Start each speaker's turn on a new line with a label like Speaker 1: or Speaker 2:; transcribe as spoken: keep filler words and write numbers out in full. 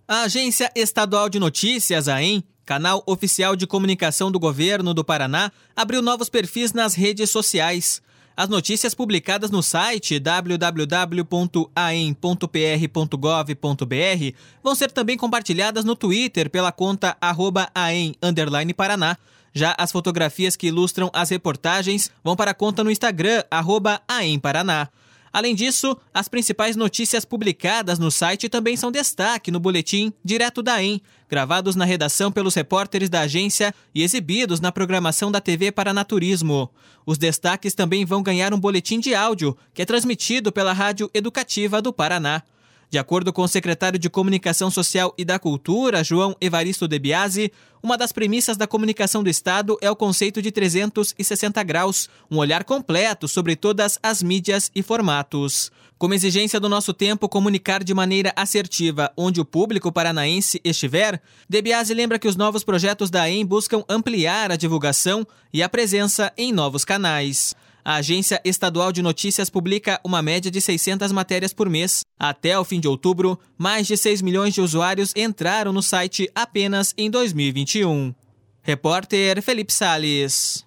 Speaker 1: A Agência Estadual de Notícias, a AEM, canal oficial de comunicação do Governo do Paraná, abriu novos perfis nas redes sociais. As notícias publicadas no site w w w ponto a e m ponto p r ponto gov ponto b r vão ser também compartilhadas no Twitter pela conta arroba aem underline Paraná. Já as fotografias que ilustram as reportagens vão para a conta no Instagram, arroba aem Paraná. Além disso, as principais notícias publicadas no site também são destaque no boletim Direto da AEM, gravados na redação pelos repórteres da agência e exibidos na programação da T V Paranaturismo. Os destaques também vão ganhar um boletim de áudio, que é transmitido pela Rádio Educativa do Paraná. De acordo com o secretário de Comunicação Social e da Cultura, João Evaristo De Biasi, uma das premissas da comunicação do Estado é o conceito de trezentos e sessenta graus, um olhar completo sobre todas as mídias e formatos. Como exigência do nosso tempo comunicar de maneira assertiva onde o público paranaense estiver, De Biasi lembra que os novos projetos da AEM buscam ampliar a divulgação e a presença em novos canais. A Agência Estadual de Notícias publica uma média de seiscentas matérias por mês. Até o fim de outubro, mais de seis milhões de usuários entraram no site apenas em dois mil e vinte e um. Repórter Felipe Salles.